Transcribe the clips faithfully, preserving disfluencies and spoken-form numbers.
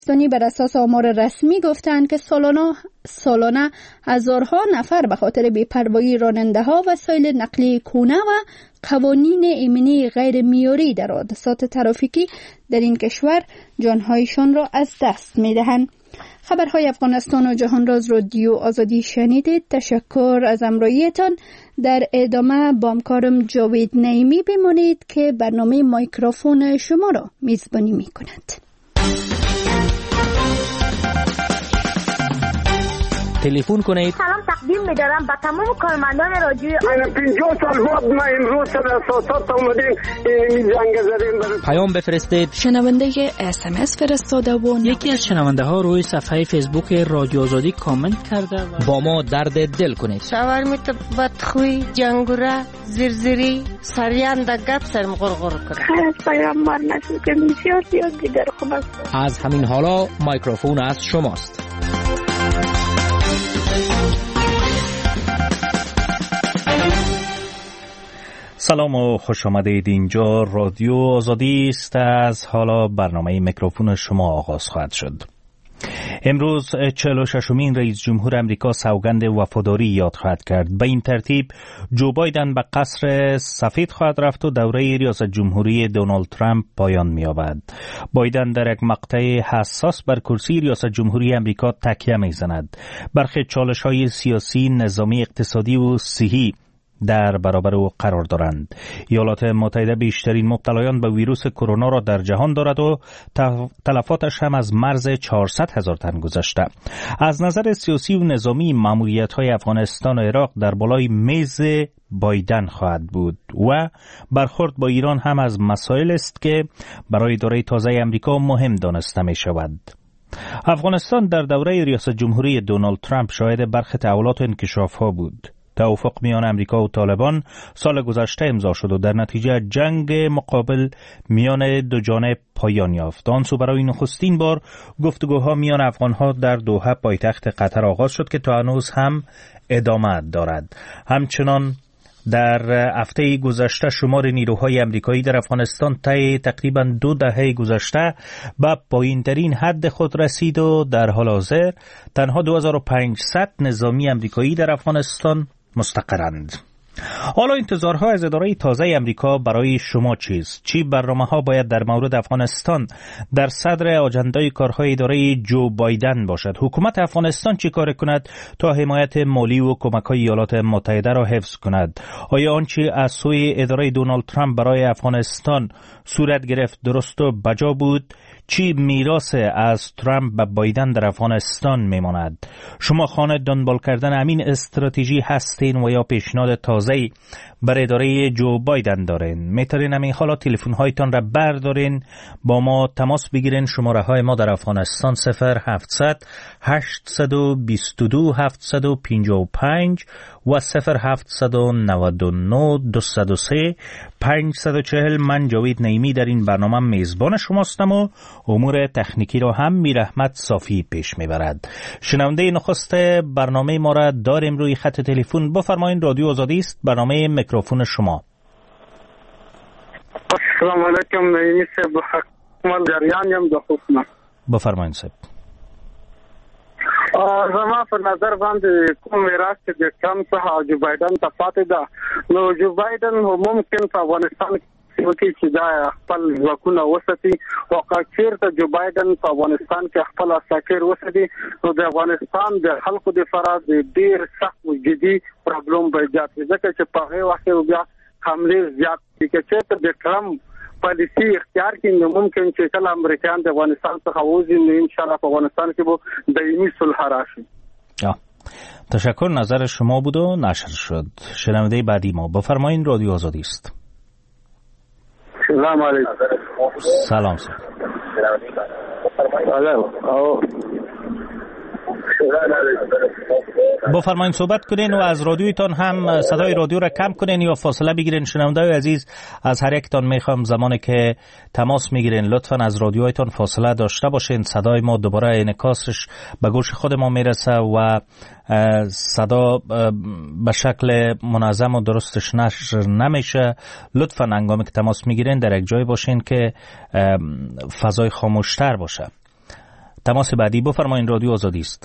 افغانستانی بر اساس آمار رسمی گفتند که سالانه سالانه هزارها نفر به خاطر بی‌پروایی راننده‌ها وسایل نقلیه کهنه و قوانین ایمنی غیر معیاری در حادثات ترافیکی در این کشور جانهایشان را از دست می‌دهند. خبرهای افغانستان و جهان راز رادیو آزادی شنیدید. تشکر از همراهیتان. در ادامه با همکارم جاوید نعیمی بمانید که برنامه میکروفون شما را میزبانی می‌کند. تلفن کنید. سلام تقدیم می‌دارم به تمام کارمندان رادیو. من پنجاه سال بعد ما امروز سر اساسات اومدیم این جنگ زدیم. پیام بفرستید. شنونده اس ام اس فرستاده و یکی از شنونده ها روی صفحه فیسبوک رادیو آزادی کامنت کرده و با ما درد دل کنید. شاورمیت بدخوی جنگوره زرزری سریان د گپ سرم غرغر کنه. خیلی پیامبر نشد که بسیار زیاد دیگر خوب است. از همین حالا میکروفون از شماست. سلام و خوش آمدید. اینجا رادیو آزادی است. از حالا برنامه میکروفون شما آغاز خواهد شد. امروز چهل و ششمین رئیس جمهور امریکا سوگند وفاداری یاد خواهد کرد. به این ترتیب جو بایدن به قصر سفید خواهد رفت و دوره ریاست جمهوری دونالد ترامپ پایان می‌یابد. بایدن در یک مقطع حساس بر کرسی ریاست جمهوری امریکا تکیه می‌زند. برخی چالش‌های سیاسی، نظامی، اقتصادی و صحی در برابر او قرار دارند. ایالات متحده بیشترین مبتلایان به ویروس کرونا را در جهان دارد و تلفاتش هم از مرز چهارصد هزار تن گذشته. از نظر سیاسی و نظامی ماموریت‌های افغانستان و عراق در بالای میز بایدن خواهد بود و برخورد با ایران هم از مسائل است که برای دوره تازه امریکا مهم دانسته می شود. افغانستان در دوره ریاست جمهوری دونالد ترامپ شاهد برخی تحولات و انکشاف‌ها بود. توافق میان امریکا و طالبان سال گذشته امضا شد و در نتیجه جنگ مقابل میان دو جانب پایان یافت. آن سو برای نخستین بار گفتگوها میان افغانها در دوحه پایتخت قطر آغاز شد که تا هنوز هم ادامه دارد. همچنان در هفته گذشته شمار نیروهای امریکایی در افغانستان طی تقریبا دو دهه گذشته به پایین‌ترین حد خود رسید و در حال حاضر تنها دو هزار و پانصد نظامی امریکایی در افغانستان مستقرند. حالا انتظارها از اداره تازه امریکا برای شما چیست؟ چی برنامه‌ها باید در مورد افغانستان در صدر آجندای کارهای اداره جو بایدن باشد؟ حکومت افغانستان چی کار کند تا حمایت مالی و کمک‌های ایالات متحده را حفظ کند؟ آیا آنچه از سوی اداره دونالد ترامپ برای افغانستان صورت گرفت درست و بجا بود؟ چی میراث از ترامپ به بایدن در افغانستان میماند؟ شما خانه دنبال کردن همین استراتژی هستین و یا پیشنهاد تازه‌ای بر اداره جو بایدن دارین؟ میتونین همین حالا تلفن هایتان را بردارین با ما تماس بگیرین. شماره های ما در افغانستان صفر هفتصد هشتصد و بیست و دو هفتصد و پنجاه و پنج و صفر هفتصد و نود و نه دویست و سه پانصد و چهل. من جاوید نعیمی در این برنامه میزبان شماستم و امور تکنیکی را هم میرحمت صافی پیش میبرد. شنونده نخست برنامه ما را داریم روی خط تلفن. بفرمایید، رادیو آزادی است، برنامه میکروفون شما. السلام علیکم. نعیمی صاحب حکمت جریان یم د حکومت. بفرمایید صاحب. زما په نظر باندې کوم میراث چې د ټرمپ څخه جو بایدن ته پاتې ده، نو جو بایدن ممکن په افغانستان کې چې دا خپل ځواکونه وساتي او چیرته جو بایدن په افغانستان کې خپل اساکر وساتي، نو د افغانستان د خلکو د فرض ډیر سخت او جدي پرابلم به ایجاد کړي، ځکه چې په هغه وخت کې بیا حمله زیات دي چې ته د ټرمپ پالیسی اختیار کړي، نو ممکن چې کله امریکایان د افغانستان څخه وځي، نو ان شاء الله په افغانستان کې به دایمي صلح راشي. تشکر. نظر شما بود و نشر شد. شنونده بعدی ما بفرمایید، رادیو آزادی است. سلام علیکم. سلام سلام. بفرمایید صحبت کنین و از رادیویتان هم صدای رادیو را کم کنین یا فاصله بگیرین. شنونده‌های عزیز، از هر یکتان میخوام زمانی که تماس میگیرین لطفاً از رادیویتان فاصله داشته باشین. صدای ما دوباره انعکاسش به گوش خود ما میرسه و صدا به شکل منظم و درستش نشر نمیشه. لطفاً هنگامی که تماس میگیرین در یک جای باشین که فضای خاموشتر باشه. تماس بعدی بفرمایید، رادیو آزادی است.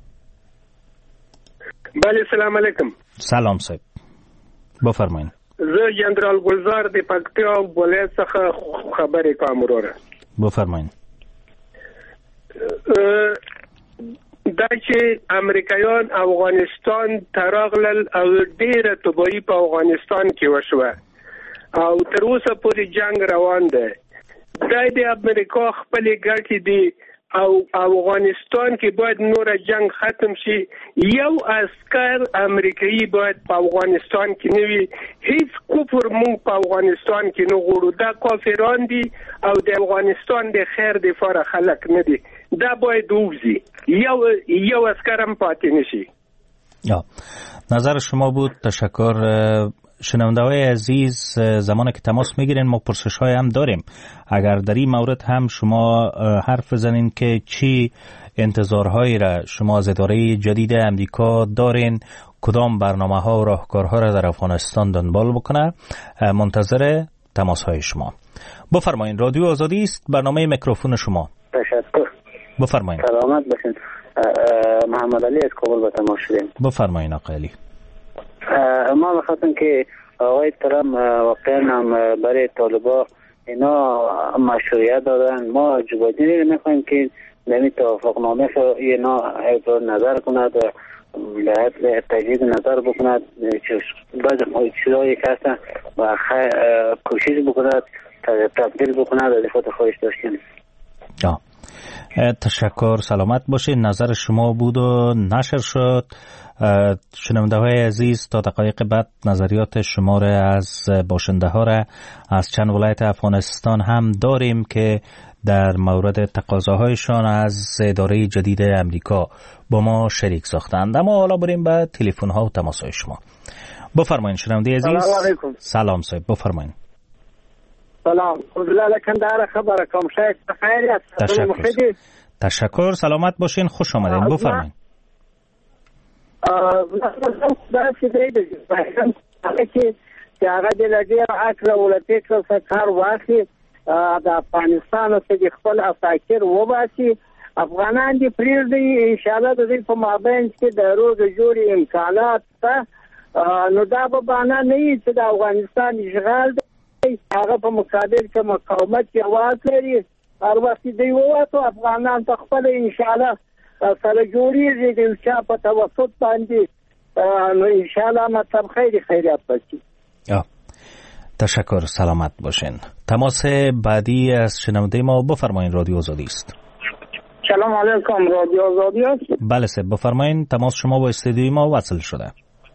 بله سلام علیکم. سلام صاحب بفرمایید. زه جنرال گلزار د پکتیا ولایت څخه خبرې کوم وروره. بفرمایید. دا چې امریکایان افغانستان تراغلل او ډیره تباہي په افغانستان کې وشوه او تر اوسه پورې جنگ روان دی. دا د امریکا خپل ګټې دي او افغانستان کې باید نور جنگ ختم شي. یو عسكر امریکایي باید په افغانستان کې نه وي. هیڅ کفر مونږ په افغانستان کې نه غواړو. دا کافران دي او د افغانستان د خیر دفاع خلک نه دي. دا باید ووزي. یو یو عسكر هم پاتې نشي. یا نظر شما بود. تشکر. شنونده‌های عزیز، زمانی که تماس میگیرین ما پرسش‌های هم داریم. اگر در این مورد هم شما حرف بزنین که چی انتظارهایی را شما از اداره جدید امریکا دارین، کدام برنامه‌ها و راهکارها را در افغانستان دنبال بکنه، منتظر تماس‌های شما. بفرمایید، رادیو آزادی است، برنامه میکروفون شما. تشکر. بفرمایید. سلامت باشین. محمد علی از کابل به تماس شدیم. بفرمایید آقای علی. ما می‌خواستم که آقای ترامپ واقعا هم برای طالبان اینا مشروعیت دادن. ما جو بایدن می‌خوایم که نمی توافقنامه شو اینا اظهار نظر کند و لحظه تجدید نظر بکند. بعضی چیزایی که هستن و کوشش بکند تبدیل بکند و دفاع خواهش داشتیم. تشکر. سلامت باشید. نظر شما بود و نشر شد. شنونده های عزیز، تا دقایق بعد نظریات شما را از باشنده ها را از چند ولایت افغانستان هم داریم که در مورد تقاضاهایشان از اداره جدید امریکا با ما شریک ساختند. اما حالا بریم به تلفن ها و تماس های شما. بفرمایید شنونده عزیز. سلام علیکم. سلام صاحب بفرمایید. سلام. عبدالله کندهار خبر کوم. شایسته بخیر است. تشکر. تشکر. سلامت باشین. خوش آمدین. بفرمایید. دا چې دی د هغه کې چې هغه د لګي اکر ولته څخه کار واخلي د افغانستان څخه خپل افاکر وباسي. افغانان دي پریږدي ان شاء الله د دې په مابین کې د روز جوړي امکانات ته نو دا به باندې نه چې د افغانستان اشغال دی هغه په مقابل کې مقاومت یوازې لري. هر وخت دی وته افغانان ته خپل ان شاء الله سره جوړیږي د چا په توسط باندې نو ان شاء الله مطلب خیلی خیریت باشه. تشکر. سلامت باشین. تماس بعدی از شنونده ما بفرمایید، رادیو آزادی است. سلام علیکم. رادیو آزادی است. بله سه بفرمایید. تماس شما با استودیوی ما وصل شده.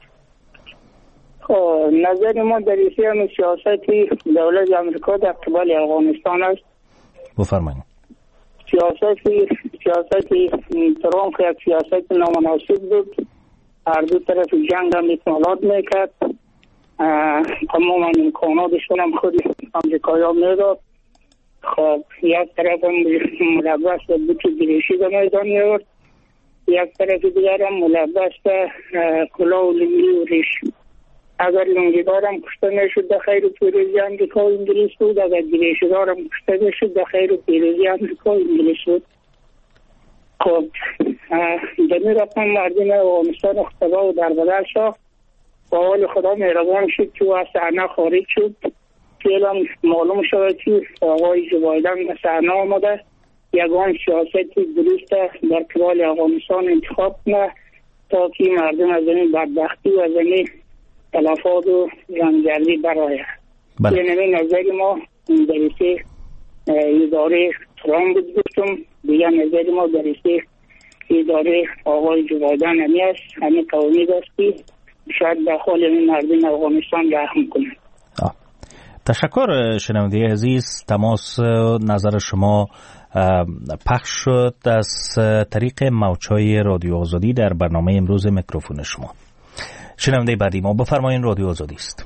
نظر ما در این سیاست دولت آمریکا در قبال افغانستان است. بفرمایید. سیاستی سیاستی ترامپ یک سیاست نامناسب بود. هر دو طرف جنگ هم اکمالات میکرد. تمام امکاناتشون هم خود امریکایی ها میداد. خب یک طرف هم ملبس به بوت گریشی به میدان میورد، یک طرف دیگر هم ملبس به کلاه و لنگی و ریش. اگر لنگیدار هم کشته میشد در خیر پیروزی امریکا و انگلیس بود، اگر گریشیدار هم کشته میشد در خیر پیروزی امریکا و انگلیس بود. خب در این رقم مردم افغانستان اختبا و در بدر شد و حال خدا مهربان شد که او از صحنه خارج شد. فعلا معلوم شد که آقای جو بایدن به صحنه آمده، یگان سیاست درست در قبال افغانستان انتخاب کنه تا که مردم از این بدبختی و از این تلفات و جنگجویی برآید. یعنی نظر ما در اداره ترامپ بود گفتم، دیگر نظر ما در اداره آقای جو بایدن همی است، همه توانید است که شاید به حال این مردم افغانستان رحم کنند. تشکر شنونده عزیز. تماس نظر شما پخش شد از طریق موج‌های رادیو آزادی در برنامه امروز میکروفون شما. شنونده بعدی ما بفرمایید، رادیو آزادی است.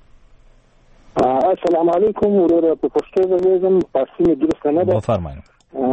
السلام علیکم. ورور په پښتو زموږ پارسي درست نه ده. بفرمایید.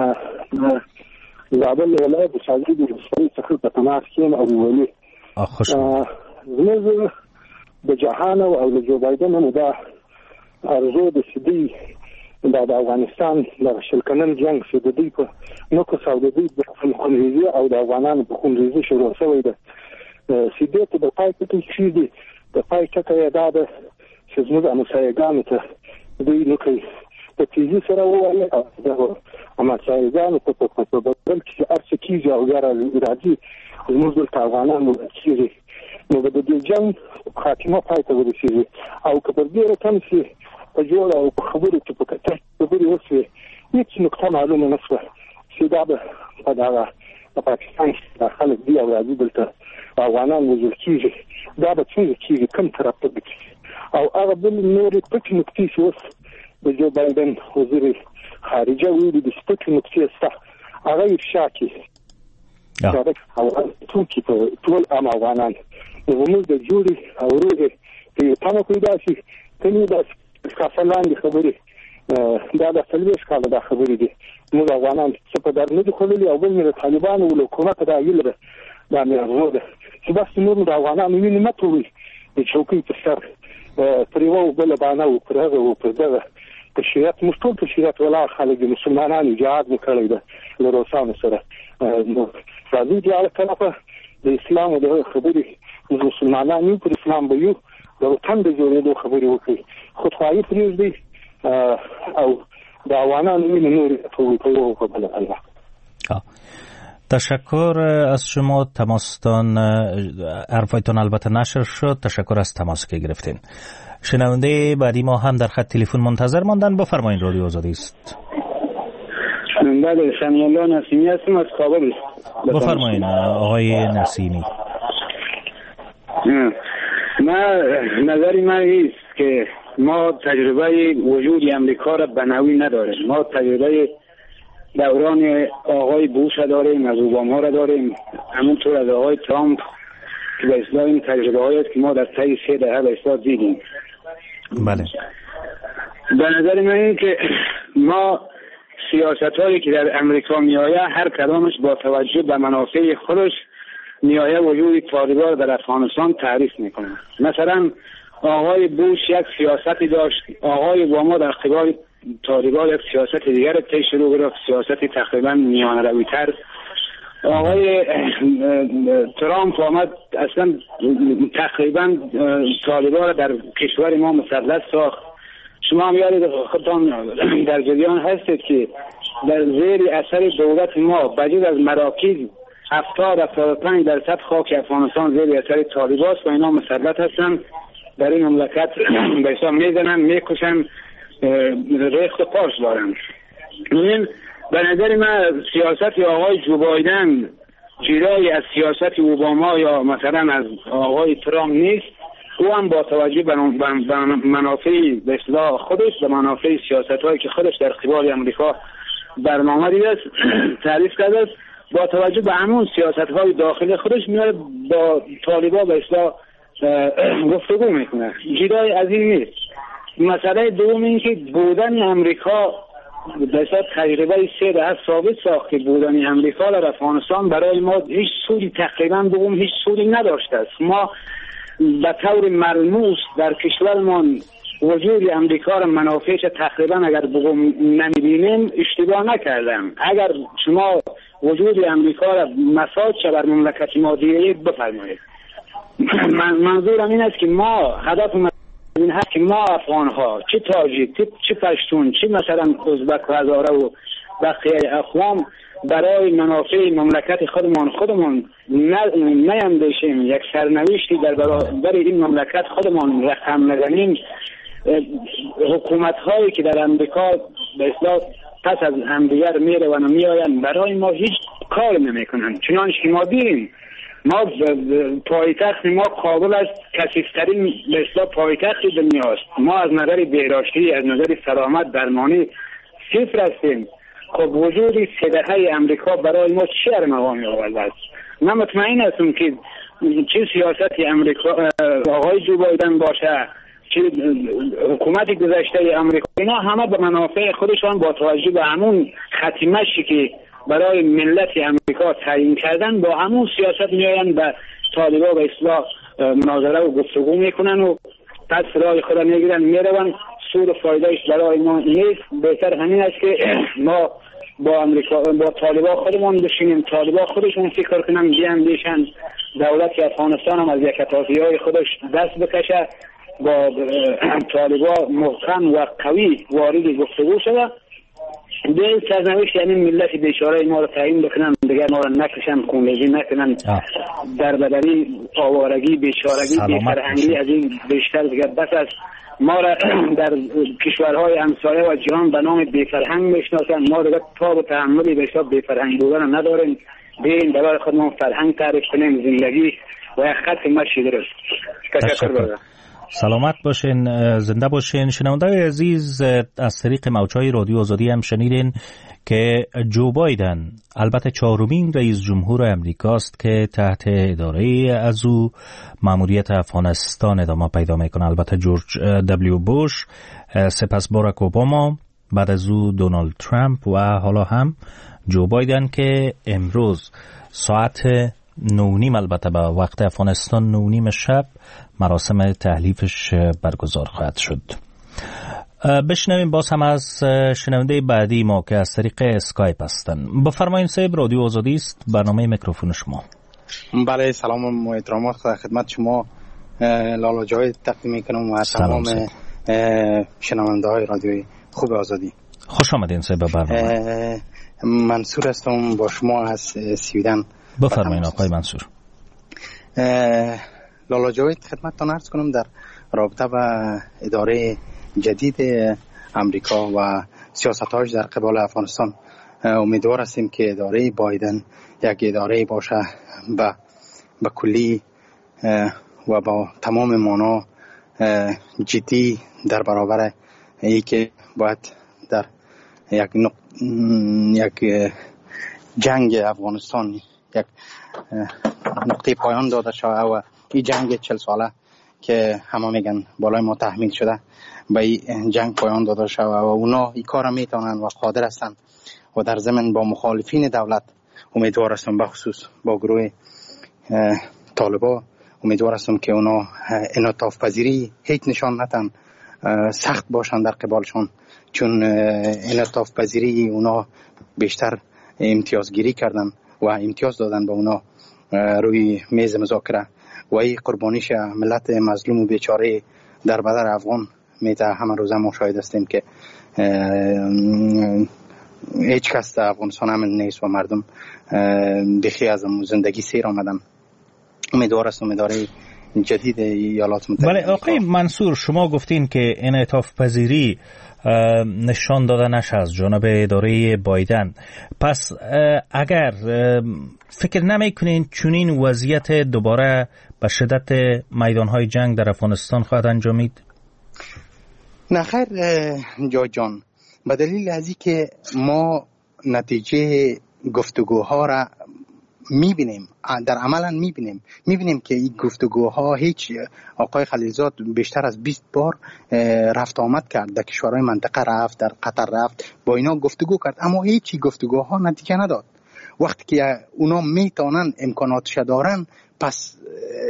زابل ولایت د شاګرد د رسمي څخه په تماس کې او ولي خوش زموږ د جهان او د جو بایدن نو دا ارزو د سدي د افغانستان د شلکنن جنگ چې د دوی په نوکس او د دوی د خونریزي او د افغانانو په خونریزي شروع شوی ده سیده ته د پای ټکی چې دی د پای ټکی دا ده چې زموږ امسایګانو ته دوی نوکي په تیزی سره وایي او د امسایګانو په په بدل کې ارڅ کیږي او غره راځي زموږ د افغانانو چې نو د دې جنگ خاتمه پای ته ورسیږي او که په دې رقم چې په جوړ او په خبرو کې په کتر خبرې وشي هیڅ نقطه معلومه نه شوه چې دا به په دغه پاکستان کې خلک دی او راځي دلته افغانان وژل کېږي دا به څنګه کېږي کوم طرف ته به او هغه بل نورې پټې نقطې چې اوس د جو بایدن وزیر خارجه ویلي د سپټې نقطې شته هغه افشا کړي او ټول په ټول عام افغانان زموږ د جوړې او روغې په تمه پیدا شي کني دا کافلاندې خبرې دا د څلوېښت کاله دا خبرې دي موږ افغانان څه په در نه دي خوړلي او بل مې د طالبانو ول حکومت دا ویل ده دا مې ارزو ده چې بس نور د افغانانو وینې مه توروئ د چوکۍ په سر پر یوه بله بانه و پر هغه و پر دغه په شریعت موږ ټول په شریعت ولاړ خلک د مسلمانانو جهاد مو کړی ده له روسانو سره راځئ دواړه طرفه د اسلام او د خبرې موږ مسلمانان یو پر اسلام به یو د وطن د جوړېدو خبرې وکړي خودخواهي پرېږدئ او د افغانانو وینې نورې توی په یو په بله الله. تشکر از شما. تماستان حرفایتان البته نشر شد. تشکر از تماسی که گرفتین. شنونده بعدی ما هم در خط تلفن منتظر ماندن. بفرمایید رادیو آزادی است. بله سمی الله نسیمی هستم از کابل. بفرمایید آقای نسیمی. من نظری من ایست که ما تجربه وجود امریکا را به نوعی نداریم. ما تجربه دوران آقای بوش را داریم، از اوباما را داریم، همونطور از آقای ترامپ که به اصلاح این تجربه هایی است که ما در طی سه دهه به اصلاح دیدیم. بله. به نظر من این که ما سیاست هایی که در امریکا می آید هر کدامش با توجه به منافع خودش می آید وجود طالبان در افغانستان تعریف میکنه. مثلا آقای بوش یک سیاستی داشت، آقای اوباما در قبال طالبان یک سیاست دیگر را طی شروع گرفت، سیاستی تقریبا میان روی تر. آقای ترامپ آمد اصلا تقریبا طالبان را در کشور ما مسلط ساخت. شما هم یادید خودتان در جریان هستید که در زیر اثر دولت ما بجز از مراکز هفتاد هفتاد و پنج درصد خاک افغانستان زیر اثر طالبان است و اینا مسلط هستن، در این مملکت به حساب میزنن، میکشن، ریخت و پاش دارن. این به نظر من سیاست آقای جو بایدن جدایی از سیاست اوباما یا مثلا از آقای ترامپ نیست. او هم با توجه به منافع به اصلاح خودش و منافع سیاست هایی که خودش در قبال امریکا برنامه دیده است تعریف کرده است، با توجه به همون سیاست های داخلی خودش میاد با طالبان به اصلاح گفتگو میکنه. جدای از این نیست. مسئله دوم این که بودن امریکا به اصلاح تجربه سه دهه ثابت ساخت که بودن امریکا در افغانستان برای ما هیچ سودی تقریبا بگم هیچ سودی نداشته است. ما به طور ملموس در کشورمان وجود امریکا را منافعش تقریبا اگر بگم نمیبینیم اشتباه نکردم. اگر شما وجود امریکا را مساج بر مملکت ما دیدید بفرمایید. من منظورم این است که ما هدف این هست که ما افغان ها چه تاجیک چه پشتون چه مثلا ازبک و هزاره و بقیه اقوام برای منافع مملکت خودمان خودمان نیندیشیم، یک سرنوشتی در برابر این مملکت خودمان رقم نزنیم. حکومت هایی که در امریکا به اصلاح پس از همدیگر میره و میآیند برای ما هیچ کار نمیکنن. چنانچه که ما دیدیم ما پایتخت ما کابل است کثیف‌ترین به اصلاح پایتخت دنیاست. ما از نظر بهداشتی از نظر سلامت درمانی صفر هستیم. خب وجود سه دهه امریکا برای ما چه ارمغانی آورده است؟ من مطمئن هستم که چه سیاست امریکا آقای جو بایدن باشه چه حکومت گذشته امریکا اینا همه به منافع خودشان با توجه به همون ختیمشی که برای ملت امریکا تعیین کردن با همون سیاست میآیند به طالبان به اصلاح مناظره و گفتگو میکنن و پس راه خود میگیرن میرون سود و فایدهش برای ما نیست. بهتر همین است که ما با امریکا با طالبان خودمون بشینیم، طالبان خودشون فکر کنن بیاندیشن، دولت افغانستان هم از یکتافی‌های خودش دست بکشه، با طالبان محکم و قوی وارد گفتگو شود. به سرنوشت یعنی ملت بیچاره ما رو تعیین بکنن، دیگه ما رو نکشن، خونریزی نکنن، در بدری، آوارگی، بیچارگی، بی‌فرهنگی از این بیشتر دیگه بس است. ما را در کشورهای همسایه و جهان به نام بی‌فرهنگ میشناسن. ما دیگه تاب و تحملی به حساب بی‌فرهنگ بودن نداریم. بیاین برای خودمون فرهنگ تعریف کنیم، زندگی و یک خط مشی درست. تشکر بله. سلامت باشین، زنده باشین. شنونده‌های عزیز، از طریق موج‌های رادیو آزادی هم شنیدین که جو بایدن البته چهارمین رئیس جمهور امریکاست که تحت اداره از او مأموریت افغانستان ادامه پیدا میکنه. البته جورج دبلیو بوش، سپس باراک اوباما، بعد از او دونالد ترامپ و حالا هم جو بایدن که امروز ساعت نونیم البته به وقت افغانستان نونیم شب مراسم تحلیفش برگزار خواهد شد. بشنویم باز هم از شنونده بعدی ما که از طریق اسکایپ هستن. بفرمایید صاحب، رادیو آزادی است، برنامه میکروفون شما. بله، سلام و احترامات خدمت شما لالا جای تقدیم میکنم و تمام شنونده های رادیوی خوب آزادی. خوش آمدین صاحب به برنامه. منصور هستم با شما از سویدن. بفرمایید آقای منصور. لالا جاوید خدمتتان عرض کنم در رابطه با اداره جدید امریکا و سیاست‌هاش در قبال افغانستان امیدوار هستیم که اداره بایدن یک اداره باشه با با کلی و با تمام معنا جدی در برابر ای که باید در یک نق... یک جنگ افغانستان یک نقطه پایان داده شده و این جنگ چل ساله که همه میگن بالای ما تحمیل شده به این جنگ پایان داده شده و اونا این کار میتونن و قادر هستن و در ضمن با مخالفین دولت امیدوار هستم، بخصوص با گروه طالبان امیدوار هستم که اونا انعطاف پذیری هیچ نشان ندن، سخت باشن در قبالشون، چون انعطاف پذیری اونا بیشتر امتیازگیری کردن و امتیاز دادن به اونا روی میز مذاکره و این قربانیش ملت مظلوم و بیچاره در بدر افغان میته. همه روزه ما شاهد هستیم که هیچ کس در افغانستان امن نیست و مردم بخی از زندگی سیر آمدن. امیدوار هستم اداره جدید ایالات متحده. بله آقای منصور، شما گفتین که انعطاف پذیری نشان داده نشه از جانب اداره بایدن، پس اگر فکر نمی کنین چنین وضعیت دوباره به شدت میدانهای جنگ در افغانستان خواهد انجامید؟ نه خیر جای جان، به دلیل ازی که ما نتیجه گفتگوها را میبینیم، در عملا میبینیم میبینیم که این گفتگوها هیچ آقای خلیلزاد بیشتر از بیست بار رفت آمد کرد، در کشورهای منطقه رفت، در قطر رفت، با اینا گفتگو کرد، اما هیچی گفتگوها نتیجه نداد. وقتی که اونا میتونن امکاناتش دارن، پس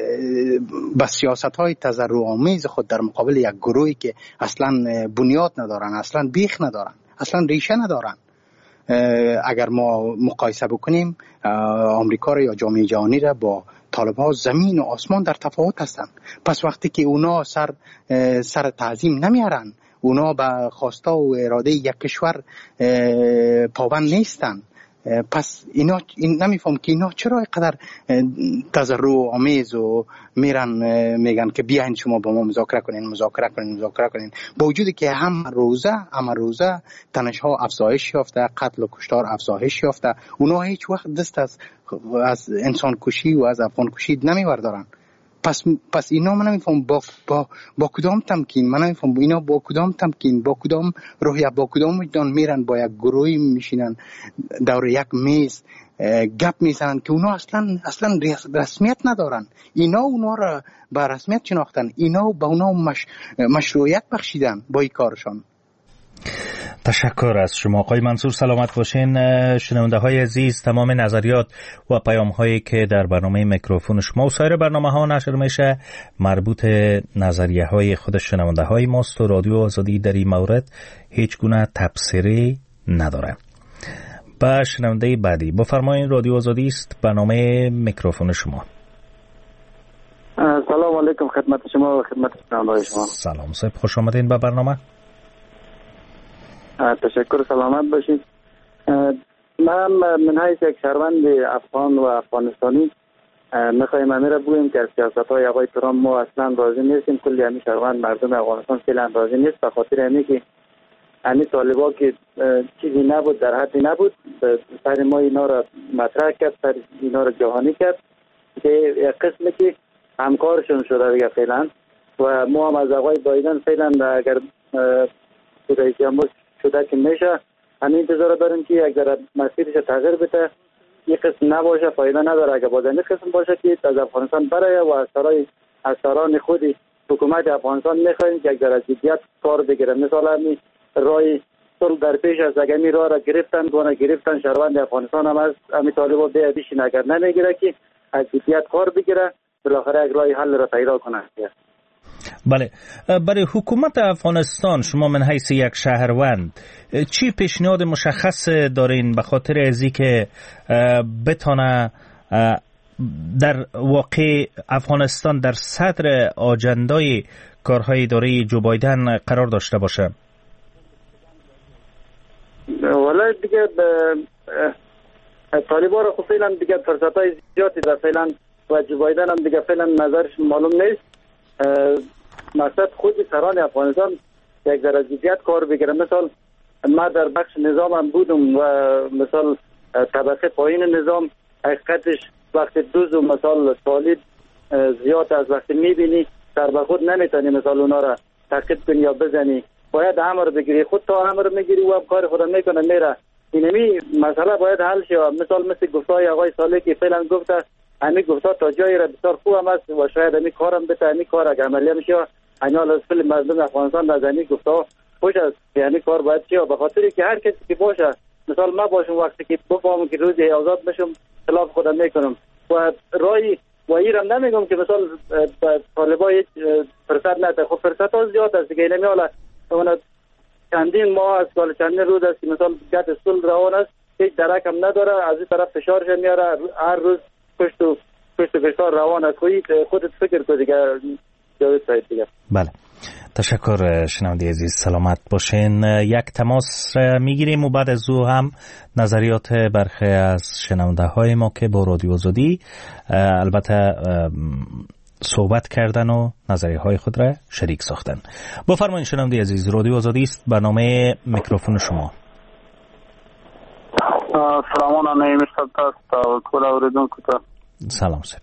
با سیاست های تضررآمیز خود در مقابل یک گروهی که اصلا بنیاد ندارن، اصلا بیخ ندارن، اصلا ریشه ندارن، اگر ما مقایسه بکنیم آمریکا را یا جامعه جهانی را با طالبان زمین و آسمان در تفاوت هستند. پس وقتی که اونا سر سر تعظیم نمیارن، اونا به خواسته و اراده یک کشور پابند نیستن، پس اینا این نمیفهم که اینا چرا اینقدر تضرع آمیز و میرن میگن که بیاین شما با ما مذاکره کنین مذاکره کنین مذاکره کنین، با وجودی که هم روزه هم روزه تنش‌ها افزایش یافته، قتل و کشتار افزایش یافته، اونا هیچ وقت دست از از انسان کشی و از افغان کشی نمیوردارن. پس پس اینا من نمیفهم با با با کدام تمکین، من نمیفهم اینا با کدام تمکین، با کدام روحیه، با کدام وجدان میرن با یک گروهی میشینن دور یک میز گپ میزنن که اونا اصلا اصلا رسمیت ندارن. اینا اونا را به رسمیت شناختن، اینا به اونا مش، مشروعیت بخشیدن با این کارشان. تشکر از شما آقای منصور، سلامت باشین. شنونده های عزیز، تمام نظریات و پیام هایی که در برنامه میکروفون شما و سایر برنامه ها نشر میشه مربوط نظریه های خود شنونده های ماست و رادیو آزادی در این مورد هیچ گونه تبصره نداره. با شنونده بعدی بفرمایید، رادیو آزادی است، برنامه میکروفون شما. سلام علیکم خدمت شما و خدمت شنونده شما. سلام صاحب، خوش آمدین به برنامه. تشکر، سلامت باشید. من من حیث یک شهروند افغان و افغانستانی میخوایم امیر را بگویم که از سیاست های آقای ترامپ ما اصلا راضی نیستیم. کلی همین شهروند مردم افغانستان فعلا راضی نیست، به خاطر همین که همین طالبا که چیزی نبود، در حدی نبود، سر ما اینا را مطرح کرد، سر اینا را جهانی کرد که یک قسمی که همکارشون شده دیگه فعلا. و ما هم از آقای بایدن فعلا اگر رئیس جمهور شده که میشه همین انتظار داریم که اگر مسیرش تغییر بده، یک قسم نباشه فایده نداره. اگر باز این قسم باشه که از افغانستان برای و از سرای از سران خود حکومت افغانستان میخوایم که اگر از جدیت کار بگیره. مثلا همین رای صلح در پیش است، اگر این راه را گرفتن گونه گرفتن شهروند افغانستان هم از همین طالبا به ادیشین اگر نمیگیره که از جدیت کار بگیره، بالاخره یک راه حل را پیدا کنه. بله، برای حکومت افغانستان شما من حیث یک شهروند چی پیشنهاد مشخص دارین به خاطر ازی که بتانه در واقع افغانستان در صدر آجندای کارهای اداره جو بایدن قرار داشته باشه؟ والا دیگه طالبان را خب فعلا دیگه فرصتای زیادی در فعلا و جو بایدن هم دیگه فعلا نظرش معلوم نیست. مقصد خود سران افغانستان یک در جدیت کار بگیره. مثال ما در بخش نظام هم بودم و مثال طبقه پایین نظام حقیقتش وقتی دوز و مثال طالب زیاد از وقتی میبینی سر به خود نمیتونی مثال اونا را تعقیب کنی یا بزنی، باید امر بگیری. خود تا امر میگیری و هم کار خود میکنه میره. اینمی مسئله باید حل شه. مثال مثل گفتای آقای صالح که فعلا گفته همین گفتا تا جایی را بسیار خوب هم است و شاید همین کارم بته همین کار اگر عملی میشه انال از فیلم مردم افغانستان از همین گفتا خوش است که همین کار باید شه. به خاطر که هر کسی که باشه مثال ما باشم وقتی که بفهمم که روزی آزاد میشم خلاف خودم میکنم و رای و ایرم نمیگم که مثال طالبا هیچ فرصت نده. خب فرصت ها زیاد است دیگه. اینمی حالا چندین ماه از سال چندین روز است که مثال گت صلح روان است، هیچ درک هم نداره. از این طرف فشارش میاره، هر روز پشت و پشت فشار روان است. خودت فکر کن دیگه جاوید صاحب دیگه. بله، تشکر شنونده عزیز، سلامت باشین. یک تماس میگیریم و بعد از او هم نظریات برخی از شنونده های ما که با رادیو آزادی البته صحبت کردن و نظریه های خود را شریک ساختن. بفرمایید شنونده عزیز، رادیو آزادی است، برنامه میکروفون شما. سلامونه نایمه شد است و کل اوریدونکو ته سلام صاحب.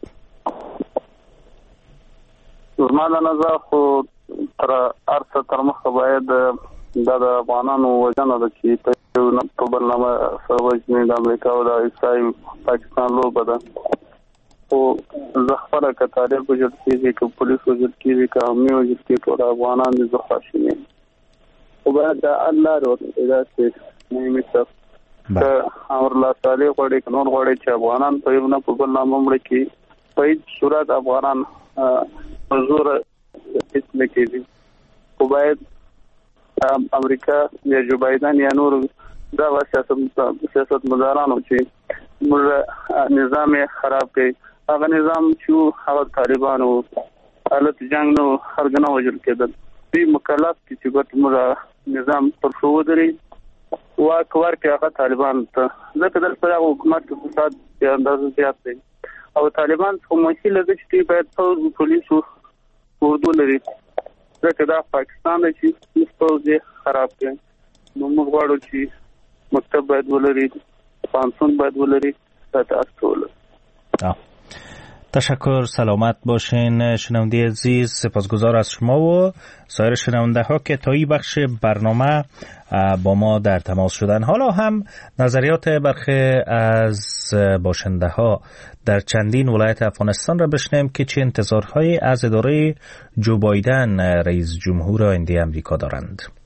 زما د نظر خو تر ارڅه تر مخه باید د افغانانو وجنه ده چې په بل نامه سره وجنې د امریکا او د اسرائیل پاکستان لوبه ده. خو زه خپله که تاریخ وجود کېږي که پولیس وجود کېږي که امني وجود کېږي ټول افغانان دي زه خواشي یم. خو باید د حل لارې ورته پیدا شي. نایمې صاحب که امرالله صالح غواړي که نور غواړي چې افغانان په یو نه په بل نامه مړه کړي، په هېڅ صورت افغانان په زوره هېڅ نه کېږي. خو باید امریکا یا جو بایدن یا نور دغه سیاستمدارانو چې موږ نظام یې خراب کړي، هغه نظام چې هغه طالبانو حالت جنګ نو خلک نه وژل کېدل، دوی مکلف دي چې ګوت موږ نظام پر شو ودرې واک ورکړي هغه طالبانو ته. ځکه دلته هغه حکومت کې فساد بې اندازه زیات دی او طالبان څخه مسله ده چې دوی باید پوځ پولیسو اردو لري، ځکه دا پاکستان دی چې پوځ یې خراب کړي. نو موږ غواړو چې مکتب باید ولري، پانسون باید ولري، تاسو ولري. تشکر، سلامت باشین شنونده عزیز. سپاسگزار از شما و سایر شنونده ها که تا این بخش برنامه با ما در تماس شدن. حالا هم نظریات برخی از باشنده ها در چندین ولایت افغانستان را بشنویم که چه انتظارهایی از اداره جو بایدن رئیس جمهور آینده امریکا دارند.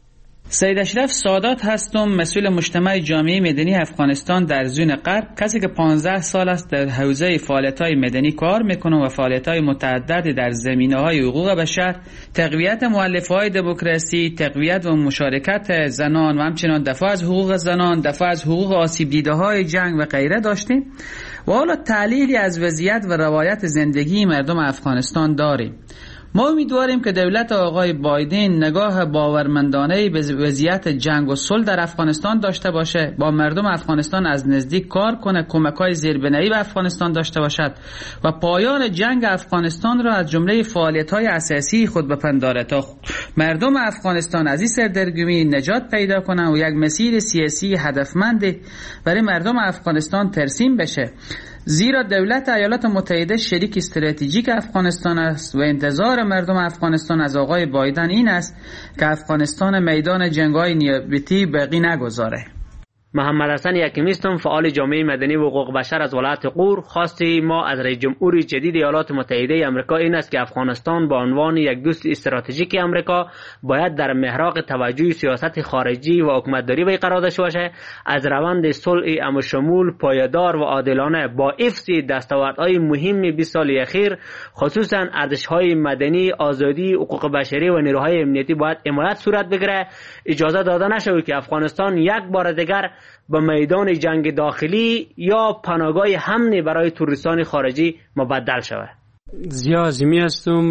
سید اشرف سادات هستم، مسئول مجتمع جامعه مدنی افغانستان در زون غرب. کسی که پانزده سال است در حوزه فعالیت‌های مدنی کار میکنم و فعالیت‌های متعددی در زمینه‌های حقوق بشر، تقویت مؤلفه‌های دموکراسی، تقویت و مشارکت زنان و همچنین دفاع از حقوق زنان، دفاع از حقوق آسیب دیده‌های جنگ و غیره داشتیم و حالا تحلیلی از وضعیت و روایت زندگی مردم افغانستان داریم. ما امیدواریم که دولت آقای بایدن نگاه باورمندانه به وضعیت جنگ و صلح در افغانستان داشته باشه، با مردم افغانستان از نزدیک کار کنه، کمک‌های زیربنایی به افغانستان داشته باشد و پایان جنگ افغانستان را از جمله فعالیت‌های اساسی خود بپنداره تا مردم افغانستان از این سردرگمی نجات پیدا کنند و یک مسیر سیاسی هدفمند برای مردم افغانستان ترسیم بشه. زیرا دولت ایالات متحده شریک استراتژیک افغانستان است و انتظار مردم افغانستان از آقای بایدن این است که افغانستان میدان جنگ‌های نیابتی باقی نگذاره. محمد حسن یکیمیستم، فعال جامعه مدنی و حقوق بشر از ولایت غور. خواستی ما از رئیس جمهور جدید ایالات متحده آمریکا این است که افغانستان به عنوان یک دوست استراتژیک آمریکا باید در محراق توجه سیاست خارجی و حکومتداری وی قرار داشته باشد. از روند صلح عموشمول، پایدار و عادلانه با حفظ دستاوردهای مهم بیست سال اخیر، خصوصا ارزش‌های مدنی، آزادی، حقوق بشری و نیروهای امنیتی باید حمایت صورت بگیره. اجازه داده نشود که افغانستان یک بار دیگر به میدان جنگ داخلی یا پناهگاه امنی برای توریستان خارجی مبدل شود. زیا عظیمی هستم،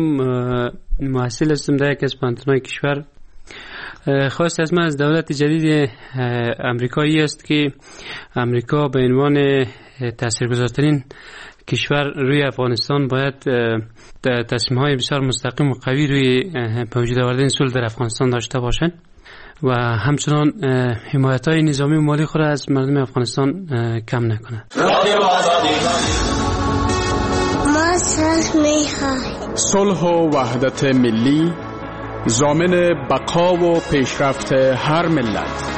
محصل هستم در یک از پانتونای کشور. خواست از من از دولت جدید امریکایی است که امریکا به عنوان تاثیرگذارترین کشور روی افغانستان باید تصمیم‌های بسیار مستقیم و قوی روی به وجود آوردن صلح در افغانستان داشته باشند و همچنان حمایت‌های نظامی و مالی خود از مردم افغانستان کم نکنه. صلح و وحدت ملی ضامن بقا و پیشرفت هر ملت.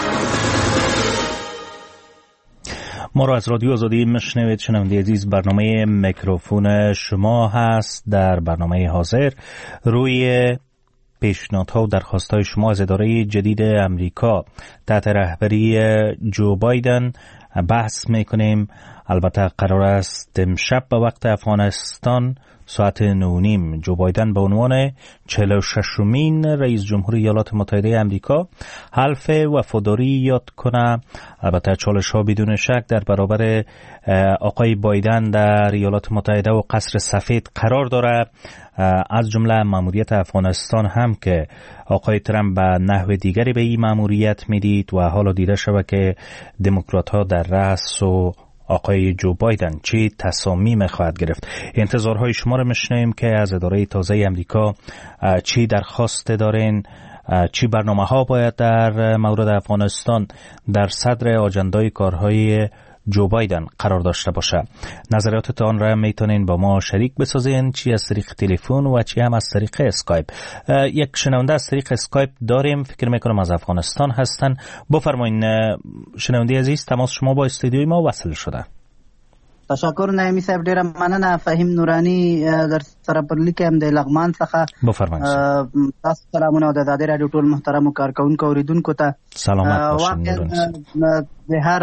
ما را از رادیو آزادی میشنوید. شنونده عزیز، برنامه میکروفون شما هست. در برنامه حاضر روی پیشنهادها و درخواست‌های شما از اداره جدید امریکا تحت رهبری جو بایدن بحث میکنیم. البته قرار است امشب به وقت افغانستان ساعت نه نیم جو بایدن به عنوان چهل و ششمین رئیس جمهور ایالات متحده امریکا حلف وفاداری یاد کنه. البته چالش ها بدون شک در برابر آقای بایدن در ایالات متحده و قصر سفید قرار داره، از جمله ماموریت افغانستان هم که آقای ترامپ به نحو دیگری به این ماموریت میدید و حالا دیده شده که دموکرات ها در رأس و آقای جو بایدن چی تصامیم خواهد گرفت. انتظارهای شما رو میشنویم که از اداره تازه امریکا چی درخواست دارین، چی برنامه ها باید در مورد افغانستان در صدر آجندای کارهای جو بایدن قرار داشته باشه. نظریاتتان را میتونین با ما شریک بسازین، چی از طریق تلفن و چی هم از طریق اسکایپ. یک شنونده از طریق اسکایپ داریم، فکر میکنم از افغانستان هستن. بفرمایین شنونده عزیز، تماس شما با استودیوی ما وصل شده. تشکر نایمی صاحب، ډیره مننه. فهیم نورانی در سره پر لیکم د لغمان څخه. بفرمایئ. تاسو سلامونه د ازادي رادیو ټول محترم کارکونکو اوریدونکو ته سلامات باشئ. د هر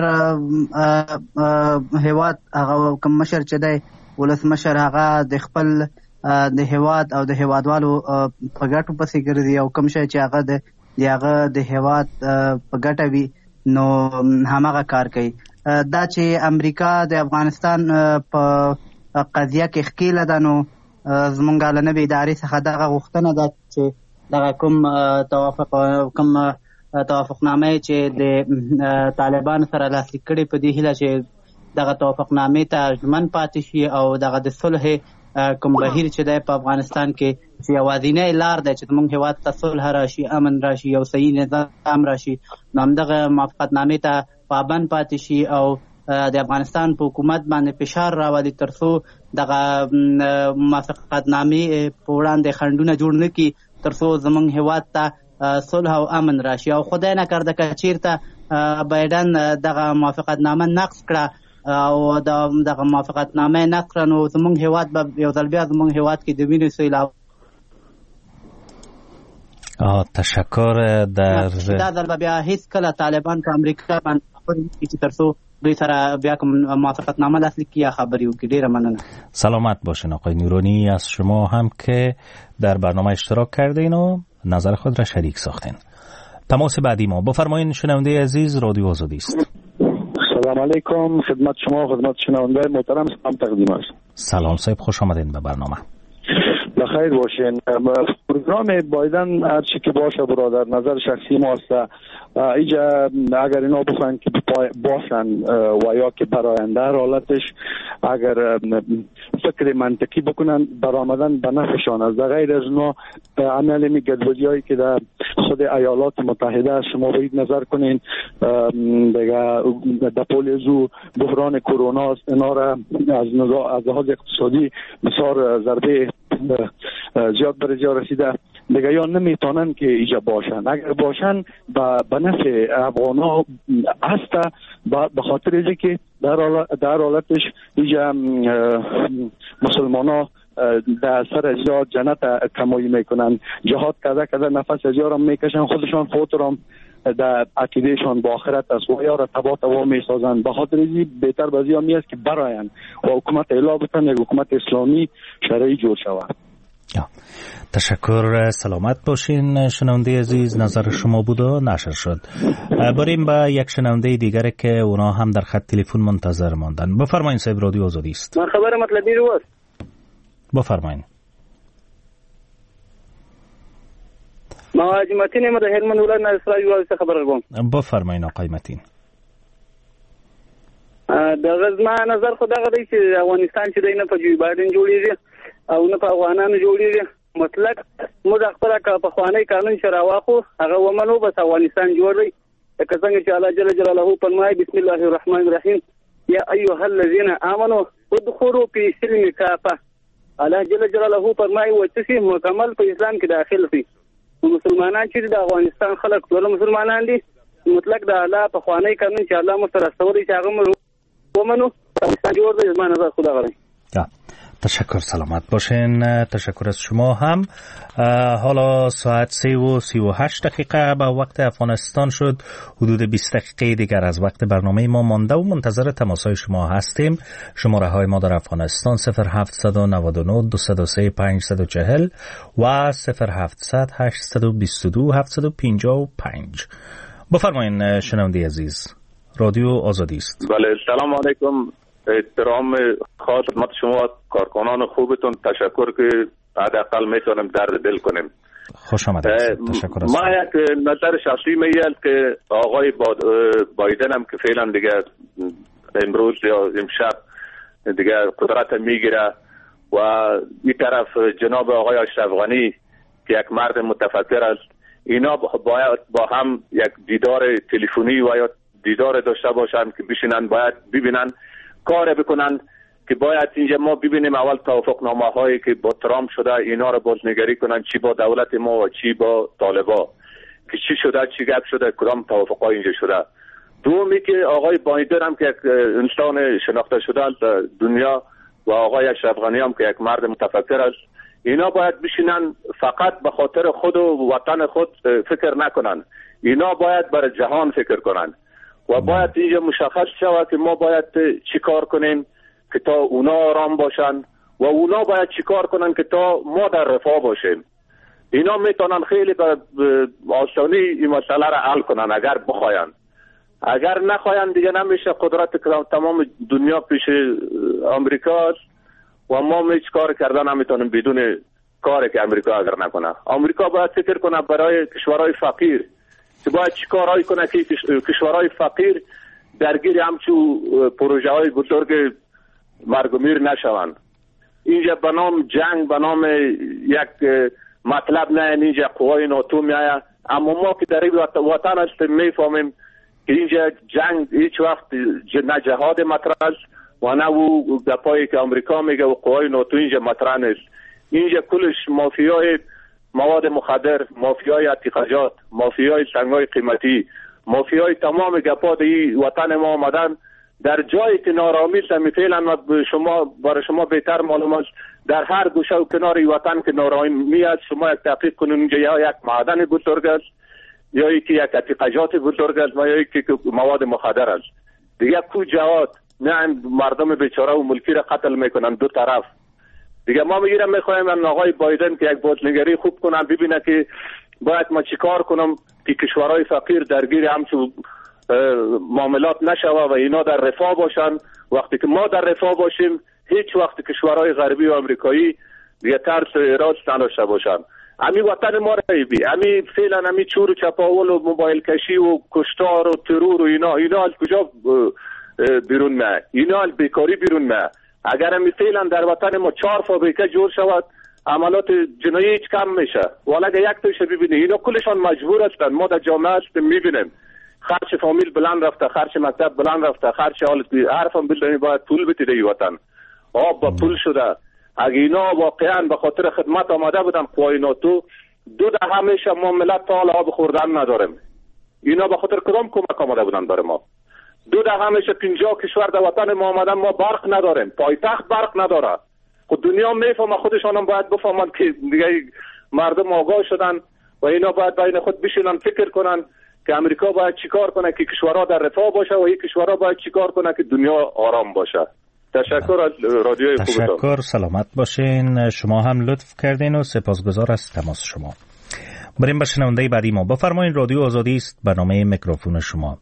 هیواد هغه کوم مشر چې دی ولس مشر هغه د خپل د هیواد او د هیوادوالو په ګټو پسې ګرځي او کوم شی چې هغه د هغه د هیواد په ګټه وي نو هماغه کار کوي. دا چې امریکا د افغانستان په قضیه کې ښکیله ده نو زمونږ له نوې ادارې څخه دغه غوښتنه ده چې دغه کوم توافق کوم توافقنامه چې د طالبان سره لاسلیک کړي په دې هیله چې دغه توافقنامې ته ژمن پاتې شي او دغه د صلح کوم بهیر چې دی په افغانستان کې چې یوازینی لار دی چې زموږ هېواد ته صلح راشي، امن راشي، یو صحیح نظام راشي، نو همدغه موافقتنامې ته پابند پاتې شي او د افغانستان په حکومت باندې فشار راولي تر څو دغه موافقتنامې په وړاندې خنډونه جوړ نه کړي، تر څو زموږ هېواد ته صلح او امن راشي. او خدای نکرده که چیرته بایدن دغه موافقتنامه نقض کړه او دغه موافقتنامه نقض کړه نو زموږ هېواد به یو ځل بیا زموږ هېواد کې د وینې سیلاب. آه تشکر. در دا دل بیا هیڅ کله طالبان په امریکا باندې چې ترڅو دوی سره بیا کوم موافقتنامه لاسلیک کړي یا خبري وکړي. ډیره مننه. سلامت باشین آقای نورانی، از شما هم که در برنامه اشتراک کردین و نظر خود را شریک ساختین. تماس بعدی ما بفرمایید. شنونده عزیز، رادیو آزادی است. سلام علیکم، خدمت شما، خدمت شنونده محترم سلام تقدیم است. سلام صاحب، خوش آمدین به برنامه. بخیر باشین. پروگرام بایدن هر چی که باشه برادر، نظر شخصی ما است. ایجا اگر اینا بخواین که باشن و یا که برای آینده حالتش اگر فکر منطقی بکنن برآمدن به نفعشان است. در غیر از اونا عمل می گدوزی هایی که در خود ایالات متحده شما باید نظر کنین دیگه در پولیزو بحران کرونا است، اینا را از از لحاظ اقتصادی بسیار ضربه زیاد بر جا رسیده. دیگه یا نمیتونن که ایجا باشن، اگر باشن به نفع افغانا هست، به خاطر اینکه که در در حالتش ایجا مسلمان ها در سر اجرا جنت کمایی میکنن، جهاد کده کده نفس اجرا را میکشن، خودشان خودترم در عقیدهشان با آخرت است و یا را تبا تبا میسازن. به خاطر اینکه بهتر بازی همی است که براین و حکومت اعلا بتن، یک حکومت اسلامی شرعی جور شود. تشکر. سلامت باشین. شنونده عزیز، نظر شما بود و نشر شد. بریم به یک شنونده دیگر که اونا هم در خط تلفن منتظر ماندن. بفرمایید صاحب، رادیو آزادی است. من خبر مطلبی رو است. بفرمایید. ما حاجی متین ما د هلمند ولایت نه اسرائیل څخه خبر کوم. بفرمایید آقای متین. د غزما نظر خو دغه دی چې افغانستان چې دینه په جو بایدن جوړیږي او نه په افغانانو جوړیږي. مطلق موږ خپل په خواني قانون شراواخو هغه ومنو بس افغانستان جوړ دی. لکه څنګه چې الله جل جلاله فرمایي بسم الله الرحمن الرحیم یا ایها الذين امنوا ادخلوا في السلم كافه. الله جل جلاله فرمایي وتسي مکمل په اسلام کې داخل شي. مسلمانان چې د افغانستان خلک ټول مسلمانان دي، مطلق د الله په خواني قانون چې الله مسترسوري چې هغه ومنو افغانستان جوړ دی. زما نظر خدا غواړي. تشکر. سلامت باشین. تشکر از شما هم. حالا ساعت سه و سی و هشت دقیقه به وقت افغانستان شد. حدود بیست دقیقه دیگر از وقت برنامه ما مانده و منتظر تماسهای شما هستیم. شماره های ما در افغانستان صفر هفت نه نه دو صفر سه پنج چهار صفر و صفر هفت صفر هشت دو دو هفت پنج پنج. بفرمایید شنونده عزیز، رادیو آزادی است. بله، سلام علیکم. احترام خاص خدمت شما کارکنان خوبتون. تشکر که حداقل میتونیم درد دل کنیم. خوش آمدید. تشکر. ما یک نظر شخصی میگم که آقای بایدن هم که فعلا دیگه امروز یا امشب دیگه قدرت میگیره و این طرف جناب آقای اشرف غنی که یک مرد متفکر است، اینا باید با هم یک دیدار تلفنی و یا دیدار داشته باشن که بشینن، باید ببینن، کار بکنن که باید اینجا ما ببینیم اول توافقنامه هایی که با ترامپ شده اینا رو بازنگری کنن، چی با دولت ما و چی با طالبا، که چی شده، چی گپ شده، کدام توافق اینجا شده. دومی که آقای بایدن هم که یک انسان شناخته شده در دنیا و آقای اشرف غنی هم که یک مرد متفکر است، اینا باید بشینن فقط به خاطر خود و وطن خود فکر نکنن، اینا باید برای جهان فکر کنن و باید اینجا مشخص شود که ما باید چی کار کنیم که تا اونا آرام باشن و اونا باید چی کار کنن که تا ما در رفاه باشیم. اینا میتونن خیلی به آسانی این مسئله را حل کنن اگر بخواین. اگر نخواین دیگه نمیشه. قدرت تمام دنیا پیش امریکا است و ما هیچ کار کردن نمیتونیم بدون کاری که امریکا اگر نکنه. امریکا باید فکر کنه برای کشورهای فقیر که باید چی کارهایی کنه که کشورهای فقیر درگیر همچو پروژه های بزرگ مرگ و میر نشوند. اینجا به نام جنگ، به نام یک مطلب نه، اینجا قوای ناتو میآید، اما ما که در این وطن هستیم میفهمیم که اینجا جنگ هیچ وقت نه جهاد مطرح است و نه او گپایی که امریکا میگه و قوای ناتو اینجا مطرح نیست. اینجا کلش مافیای مواد مخدر، مافیای اتخاذات، مافیای سنگای قیمتی، مافیای تمام گپا در این وطن ما آمدن در جایی که نارامی است فعلا شما برای شما بهتر معلوم است در هر گوشه و کنار وطن که نارامی است شما یک تحقیق کنید اونجا یا یک معدن بزرگ است یا یکی یک اتقاجات بزرگ است و یا یکی مواد مخدر است. دیگه کو جواد نه مردم بیچاره و ملکی را قتل میکنن دو طرف. دیگه ما میگیرم میخوایم ان آقای بایدن که یک بازنگری خوب کنن ببینه که باید ما چیکار کنم که کشورهای فقیر درگیر همچون معاملات نشوه و اینا در رفاه باشن. وقتی که ما در رفاه باشیم هیچ وقت کشورهای غربی و امریکایی دیگه ترس راست نداشته باشن. امی وطن ما را بی امی فعلا امی چور و چپاول و موبایل کشی و کشتار و ترور و اینا اینا از کجا بیرون میاد؟ اینا از بیکاری بیرون میاد. اگر امی فعلا در وطن ما چهار فابریکه جور شود عملات جنایی هیچ کم میشه. ولی اگر یک توشه ببینی اینا کلشان مجبور هستن. ما در جامعه هستیم میبینیم خرچ فامیل بلند رفته، خرچ مکتب بلند رفته، خرچ حالت هر فامیل باید پول بده در وطن. آب با پول شده. اگه اینا واقعا به خاطر خدمت آمده بودن قوای ناتو دو ده همیشه ما ملت تا حال آب خوردن نداریم. اینا به خاطر کدام کمک آمده بودن برای ما؟ دو ده همیشه پنجاه کشور در وطن ما آمدن ما برق نداریم. پایتخت برق نداره. خود دنیا میفهمه خودشان هم باید بفهمن که دیگه مردم آگاه شدن و اینا باید بین خود بشینن فکر کنن که امریکا باید چیکار کنه که کشورها در رفاه باشه و یک کشورها باید چیکار کنه که دنیا آرام باشه. تشکر از رادیوی خوبتون. تشکر، سلامت باشین. شما هم لطف کردین و سپاسگزار از تماس شما. بریم به شنونده بعدی ما. بفرمایین، رادیو آزادی است، برنامه میکروفون شما.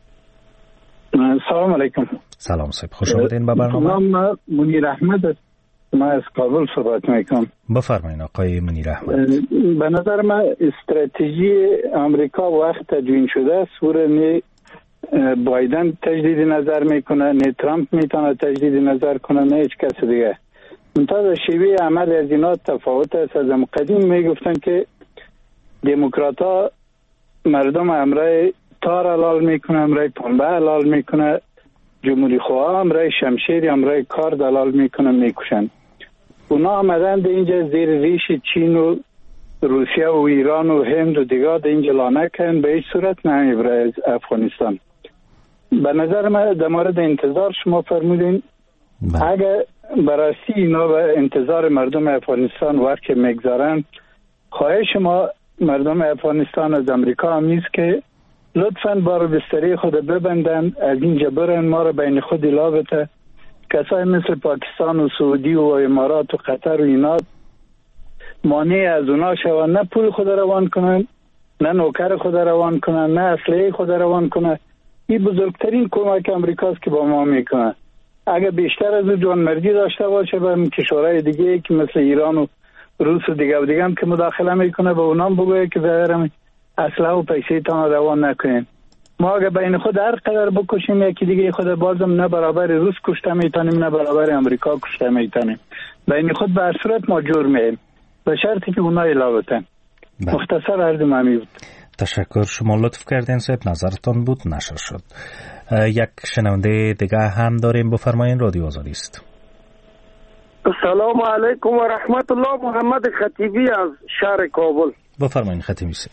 سلام علیکم. سلام صاحب، خوش آمدین به برنامه. من منیر احمد است. من از کابل صحبت میکنم. بفرمایین آقای منیر احمد. به نظر من استراتژی آمریکا وقت تدوین شده است و نه بایدن تجدید نظر میکنه، نه ترامپ میتونه تجدید نظر کنه، نه هیچ کس دیگه. منتها شیوه عمل از اینا تفاوت است. از قدیم میگفتن که دموکرات ها مردم امرای تار حلال میکنه، امرای پنبه حلال میکنه، جمهوری خواه امرای شمشیر امرای کار حلال میکنه میکشن. اونا آمدن در اینجا زیر ریش چین و روسیه و ایران و هند و دیگه در اینجا لانه کن، به هیچ صورت نه برای افغانستان. به نظر من در مورد انتظار شما فرمودین اگر براستی اینا به انتظار مردم افغانستان وقت میگذارن، خواهش ما مردم افغانستان از امریکا هم نیست که لطفاً بار بستری خود ببندن، از اینجا برن، ما رو بین خود لابته. کسای مثل پاکستان و سعودی و امارات و قطر و اینا مانع از اونا شوند، نه پول خود روان کنن، نه نوکر خود روان کنن، نه اسلحه خود روان کنن. این بزرگترین کمک امریکاست که با ما میکنه. اگه بیشتر از اون جوانمردی داشته باشه به کشورهای دیگه که مثل ایران و روس و دیگه و دیگه هم که مداخله میکنه به اونام بگویه که ظاهرم اسلحه و پیسه تان روان نکنین. ما اگه بین خود هر قدر بکشیم یکی دیگه خود بازم نه برابر روس کشته میتونیم نه برابر امریکا کشته میتونیم. بین خود به هر صورت ما جور مییم به شرطی که اونا علاوتن. مختصر عرض ممی بود. تشکر، شما لطف کردین صاحب، نظرتان بود نشر شد. یک شنونده دیگه هم داریم، بفرمایین، رادیو آزادی است. السلام علیکم و رحمت الله. محمد خطیبی از شهر کابل. بفرمایین خطیبی صاحب.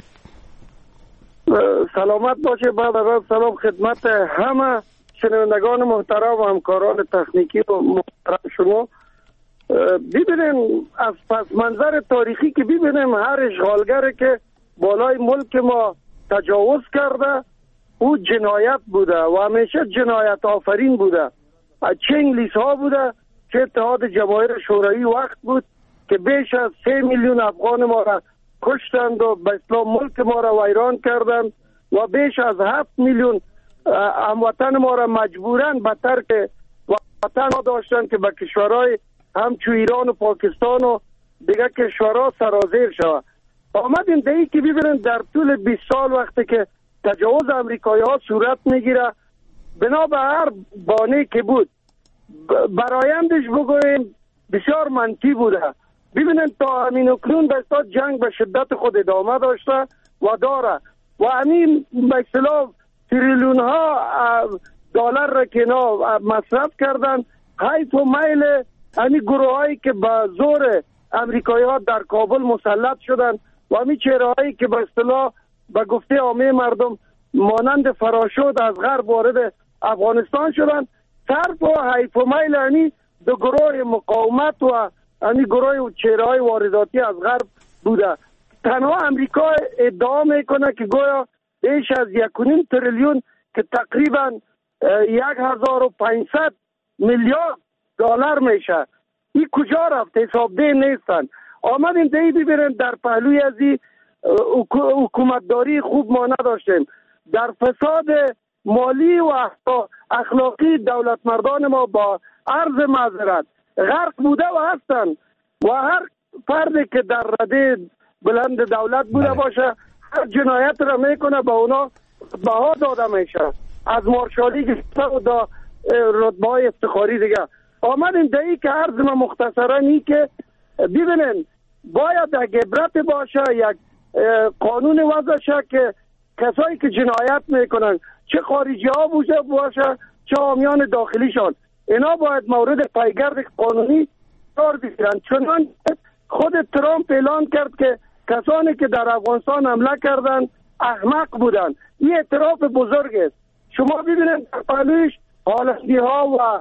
سلامت باشه. بعد از سلام خدمت همه شنوندگان محترم و همکاران تکنیکی و محترم شما. ببینیم از پس منظر تاریخی که ببینیم هر اشغالگر که بالای ملک ما تجاوز کرده او جنایت بوده و همیشه جنایت آفرین بوده. چه انگلیس ها بوده چه اتحاد جماهیر شوروی وقت بود که بیش از سه میلیون افغان ما را کشتند و به اسلام ملک ما را ویران کردند و بیش از هفت میلیون هموطن ما را مجبورن به ترک وطن ها داشتند که به کشورهای همچو ایران و پاکستان و دیگه کشورها سرازیر شود. آمدیم دیگه که ببینن در طول بیست سال وقتی که تجاوز امریکایی ها صورت میگیره بنا به هر بانه که بود برایندش بگویم بسیار منطقی بوده. ببینن تا همین اکنون دستا جنگ به شدت خود ادامه داشته و داره و همین به اصطلاح تریلیون ها دلار را که اینا مصرف کردن. حیف و میل همین گروه هایی که به زور امریکایی ها در کابل مسلط شدن و همین چهره هایی که به اصطلاح به گفته عامه مردم مانند فراشود از غرب وارد افغانستان شدن صرف و حیف و میل یعنی دو گروه مقاومت و یعنی گروه چهره‌های وارداتی از غرب بوده. تنها امریکا ادعا میکنه که گویا بیش از یک و نیم تریلیون که تقریبا یک هزار و پانصد میلیارد دلار میشه، این کجا رفت؟ حسابده نیستن. آمدیم دیگه ببینیم در پهلوی از این حکومتداری خوب ما نداشتیم، در فساد مالی و اخلاقی دولت مردان ما با عرض معذرت غرق بوده و هستن و هر فردی که در رده بلند دولت بوده باشه هر جنایت را میکنه به اونا بها داده میشه، از مارشالی گرفته و دا رتبه های افتخاری دیگه. آمدیم دهی که عرض ما مختصرا این که ببینین باید یک عبرت باشه، یک قانون وضع شه که کسایی که جنایت میکنن چه خارجی ها بوده باشه چه حامیان داخلیشان اینا باید مورد پیگرد قانونی قرار بگیرن. چنان خود ترامپ اعلان کرد که کسانی که در افغانستان حمله کردن احمق بودن. این اعتراف بزرگ است. شما ببینید در پهلویش هالندی ها و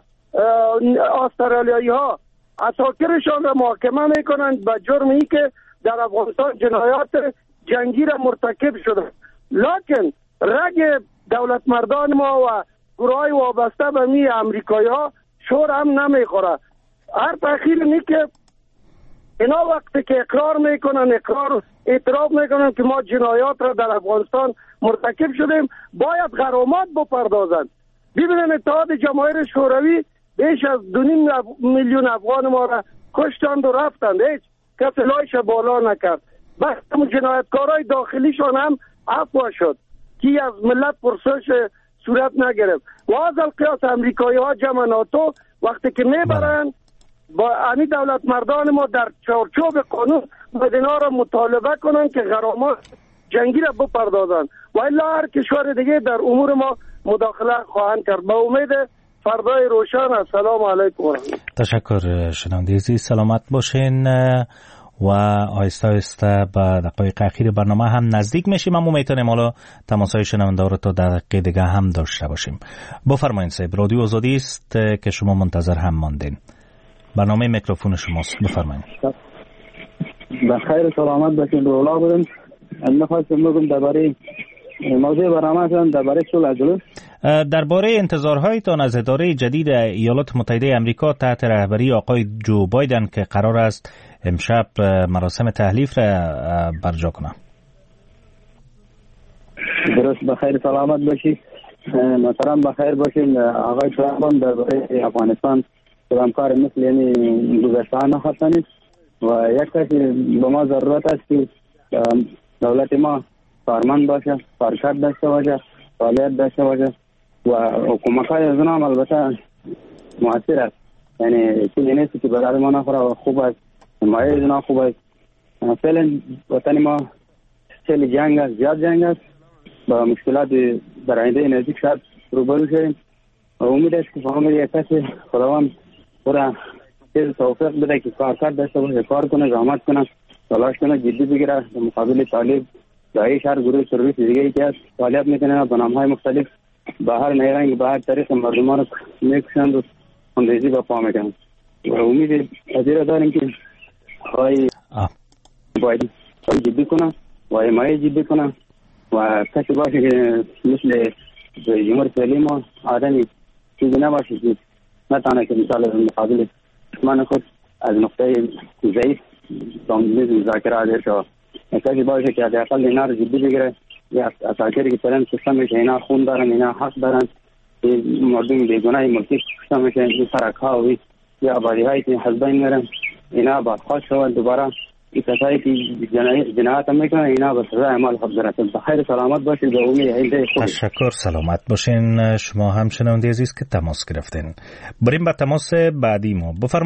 استرالیایی ها اساکرشان را محاکمه میکنند به جرم ای که در افغانستان جنایات جنگی را مرتکب شدند، لکن رگ دولت مردان ما و گروه های وابسته به می امریکایی ها شور هم نمیخوره. هر تأخیر نی که اینا وقتی که اقرار میکنن اقرار اعتراف میکنن که ما جنایات را در افغانستان مرتکب شدیم باید غرامت بپردازند. ببینن اتحاد جماهیر شوروی بیش از دو نیم میلیون افغان ما را کشتند و رفتند، هیچ کسی لایش بالا نکرد. بس جنایتکارای داخلیشان هم عفو شد که از ملت پرسش صورت نگرفت. و از القیاس امریکایی ها جمع ناتو وقتی که میبرند با امی دولت مردان ما در چارچوب قانون باید اینا را مطالبه کنند که غرامات جنگی را بپردازند و الا هر کشور دیگه در امور ما مداخله خواهند کرد. با امید فردای روشن. السلام علیکم. تشکر شنونده عزیز، سلامت باشین و آهسته آهسته به دقایق اخیر برنامه هم نزدیک میشیم، اما میتونیم حالا تماسهای شنونده رو تا دقیقه دیگه هم داشته باشیم. بفرمایید صاحب، رادیو آزادی است که شما منتظر هم ماندین. برنامه میکروفون شماست، بفرمایید. بخیر سلامت باشین. رولا بودم می‌خواستم بگم درباره موضوع برنامه‌تان درباره صلح جلوس، درباره انتظارهایتان از اداره جدید ایالات متحده آمریکا تحت رهبری آقای جو بایدن که قرار است امشب مراسم تحلیف را برجا کنه. درست، بخیر سلامت باشید محترم، بخیر باشین. آقای ترامپ درباره افغانستان کار مثل یعنی گذشته نخواستنید و یک کسی به ما ضرورت است که دولت ما کارمند باشه، کارکرد داشته باشه، فعالیت داشته باشه و حکومت‌های از اونها البته مؤثر است، یعنی چیزی نیست که برای ما نخوره و خوب است، حمایه از اونها خوب است. فعلا وطن ما خیلی جنگ است، زیاد جنگ است، با مشکلات در آینده نزدیک شاید روبرو شویم و امید است که فهمه یک کسی خداوند پورا چیز توفیق بده که کارکرد داشته باشه، کار کنه، زحمت کنه، تلاش کنه، جدی بگیره در مقابل طالب داعش، هر گروه تروریستی دیگه ای که هست فعالیت میکنه به نامهای مختلف به هر نیرنگ به هر طریق مردمان رو میکشند و خونریزی به پا میکنند و امید از این داریم که آقای باید جدی کنه و حمایه جدی کنه و کسی باشه که مثل جمهور فعلی ما آدمی چیزی نباشه که نتانه که مثال مقابل دشمن خود از نقطه ضعیف دامنیز مذاکره حاضر شد. کسی باشه که حداقل اینا رو جدی بگیره، یا اساکری که پرن سیستم میشه اینا خون دارن، اینا حق دارن، مردم بیگناهی ملکی سیستم میشه، این سرکها و یا آبادی هایی که حزبین میرن اینا باید خواهد شود دوباره این کسایی که جنایت هم میکنن اینا به سزای اعمال خود برسن. بخیر سلامت باشید و امید عیده خوب. تشکر، سلامت باشین. شما هم شنونده عزیز که تماس گرفتین. بریم به تماس بعدی ما. بفرمایید.